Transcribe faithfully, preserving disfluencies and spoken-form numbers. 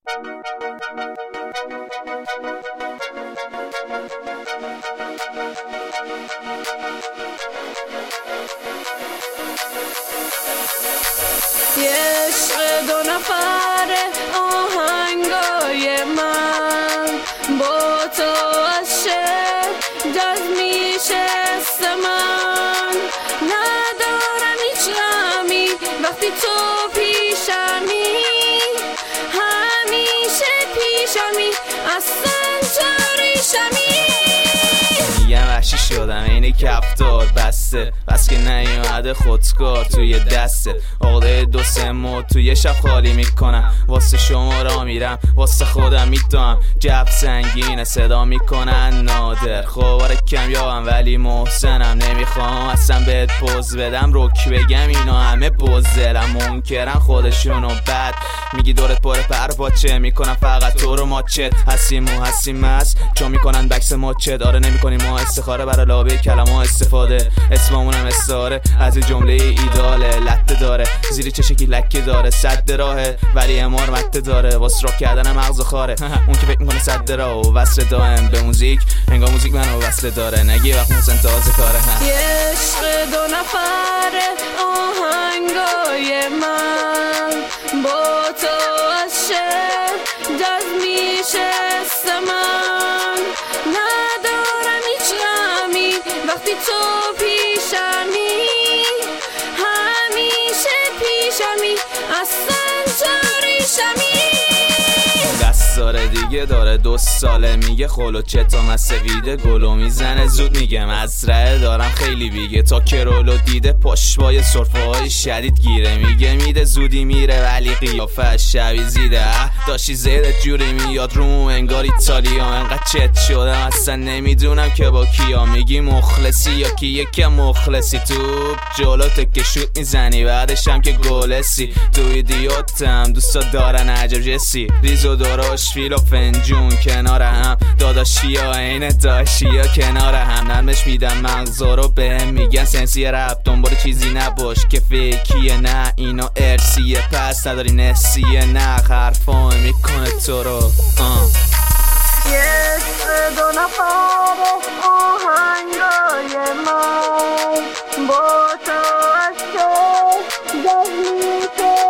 یه عشق دو نفره آهنگای من با تو از شعر جز میشست من ندارم هیچ غمی وقتی تو پیشمی همیشه پیشمی اصلا چریشمی میگم وحشی شدم اینه کفتار بسته بس که نیومده خودکار توی دسته عقده دو سه مو توی شب خالی میکنم واسه شما را میرم واسه خودم میتونم جب سنگینه صدا میکنن نادر خوباره کم یاهم ولی محسنم نمیخوام اصلا بهت پوز بدم رک بگم اینا همه بزدلم منکرن خودشونو بد میگی دورت پاره پر باچه میکنم فقط تو رو ماچت هستی مو هستی مست چون میکنن بکس ماچت داره نمیکنی ما استخاره برای لابه کلمه استفاده اسممونم استاره از جمله ایداله لطه داره زیری چه شکلی لکه داره صد راهه ولی امار مته داره واسه راه کردن مغز خاره اون که فکر میکنه صد راه و وصل دائم به موزیک انگار موزیک منو وصل داره نگی وقت محسن تازه کاره یه عشق دو نفره آهنگای من با تو از شعر جز میشست من ندارم هیچ غمی وقتی تو پیشمی همیشه پیشمی اصلا چریشمی داره دیگه داره دو ساله میگه خلو چتا مسویده گلو میزنه زود میگه مزرعه دارم خیلی بیگه تا کرولو دیده پشوای صرفه های شدید گیره میگه میده زودی میره ولی قیافه شبی زیده داشتی زیده جوری میاد روم انگار ایتالیا انقدر چت شدم اصلا نمیدونم که با کیا میگی مخلصی یا کی یکم مخلصی تو جلوت که شوت میزنی بعدش هم که گلسی تو ایدیوتم دوستا دارن عجب جسی ریزو داراش فیل و فنجون کنار هم داداشی ها این داشی ها کنار هم نرمش میدم مغزا رو به میگن سنسی رپ دنبال چیزی نباش که فیکیه نه اینا ارسیه پس نداری نسیه نه حرفا میکنه تو رو یه عشق دو نفره آهنگای من با تو از شد جز میشه